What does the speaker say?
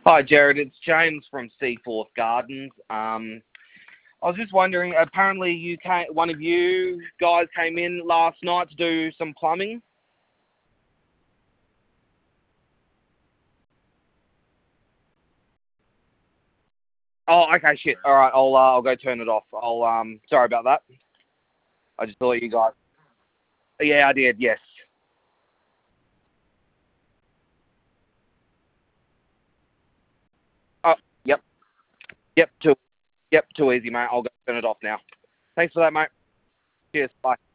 Hi, Jared. It's James from Seaforth Gardens. I was just wondering. Apparently, one of you guys came in last night to do some plumbing. Oh, okay, shit. All right, I'll go turn it off. Sorry about that. I just thought you guys. Yeah, I did. Yes. Oh, yep, yep. Too easy, mate. I'll go turn it off now. Thanks for that, mate. Cheers. Bye.